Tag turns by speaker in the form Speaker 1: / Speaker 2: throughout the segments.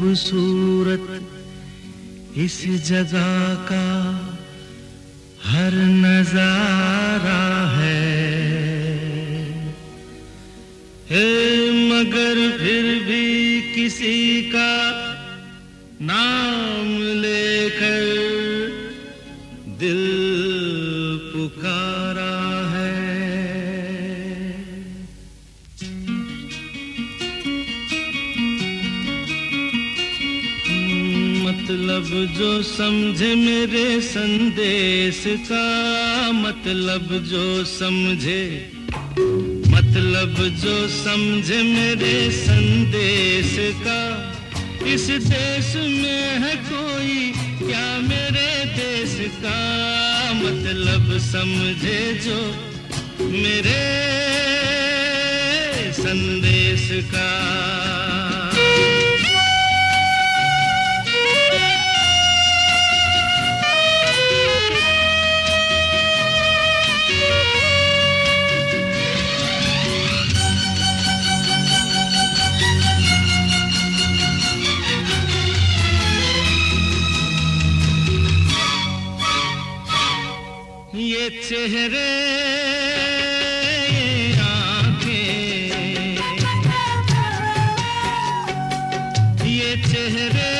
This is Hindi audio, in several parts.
Speaker 1: खूबसूरत इस जगह का हर नजारा है मगर फिर भी किसी का नाम लेकर दिल पुकारा है। मतलब जो समझे मेरे संदेश का, मतलब जो समझे मेरे संदेश का, इस देश में है कोई क्या मेरे देश का, मतलब समझे जो मेरे संदेश का। ये चेहरे आंखें, ये चेहरे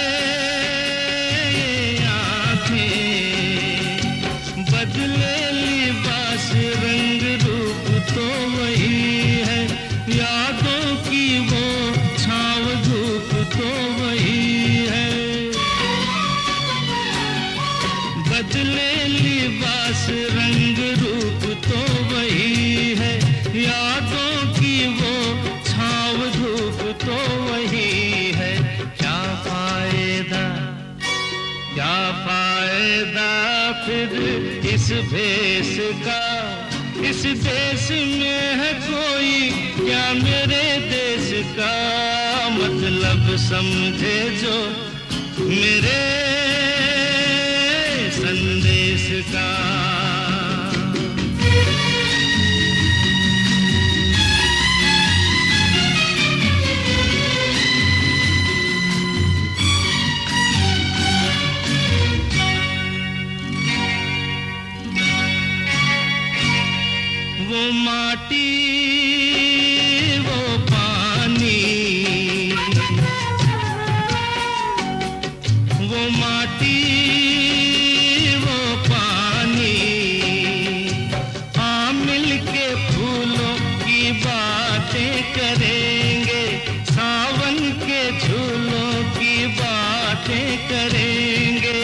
Speaker 1: आंखें, बदले लिबास रंग रूप तो वही है, यादों की वो छाँव धूप तो वही है। बदले लिबास रंग रूप तो वही है, यादों की वो छाँव धूप तो वही है। क्या फायदा फिर इस भेष का, इस देश में है कोई क्या मेरे देश का, मतलब समझे जो मेरे संदेश का। वो माटी वो पानी, वो माटी वो पानी, हाँ मिलके फूलों की बातें करेंगे, सावन के झूलों की बातें करेंगे।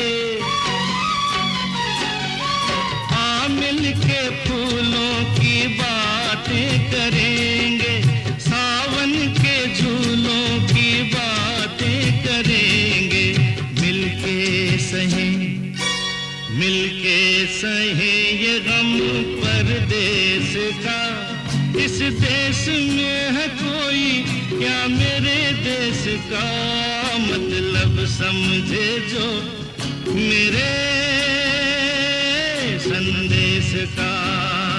Speaker 1: हाँ मिलके फूलों की बातें करेंगे, सावन के झूलों की बातें करेंगे। मिलके सहे ये गम परदेश का, इस देश में है कोई क्या मेरे देश का, मतलब समझे जो मेरे संदेश का।